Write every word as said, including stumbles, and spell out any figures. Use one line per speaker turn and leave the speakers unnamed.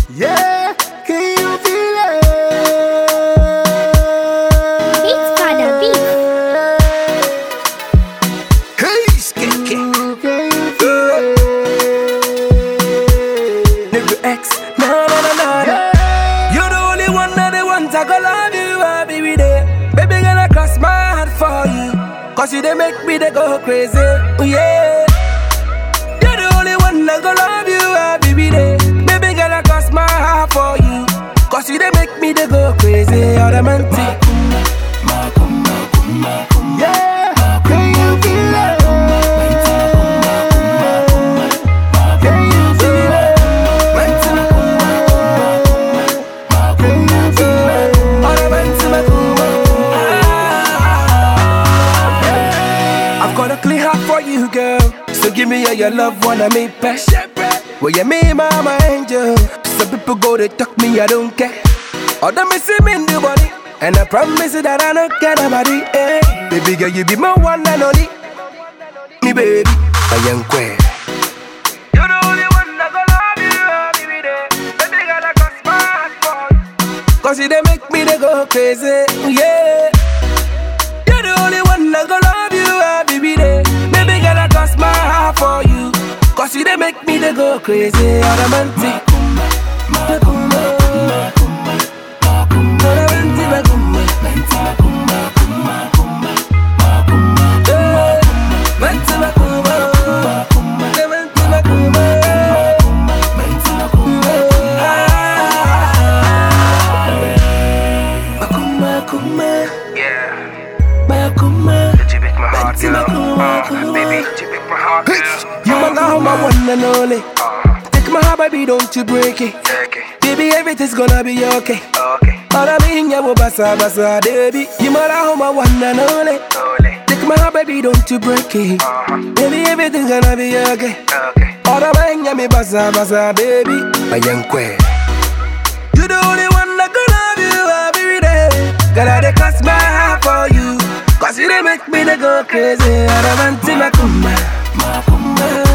Yeah, can you feel it?
It's Father Beat.
Hey, skanky. Can you feel it? Nigga X, na na na na. You're the only one that they want. I go love you, I'll be with it. Baby, gonna cross my heart for you. Cause you they make me they go crazy. Oh yeah. You're the only one that go love you, I'll be with it. Baby, gonna cross my heart for you. Cause you they make me they go crazy. All the man take. Yeah, can you feel it? Can you feel it? Can you feel it? All the man to my I've got a clean heart for you, girl. So give me all your love, wanna make best. Well, you me, mama angel. Some people go, they talk me, I don't care. Other me see me in the body, and I promise you that I don't care nobody. Eh. Baby girl, you be my one and only. Me baby, I am queer. You're the only one that go love you, baby. Baby girl, I got smart for you. Cause you they make me they go crazy, yeah. You're the only one that go love you, baby. Baby girl, I got my heart for you. Cause you they make me they go crazy. All the man take. My one and only. Take my heart, baby, don't you break it. Okay. Baby, everything's gonna be okay. Okay. All I mean, yeah, basa basa, baby. You my love, my one and only. Only. Take my heart, baby, don't you break it. Uh-huh. Baby, everything's gonna be okay. Okay. All I mean, yeah, me basa basa, baby. My young queen. You the only one that can love you every day. Gotta they cross my heart for you. Cause you they make me they go crazy. All I want to my kuma, my kuma.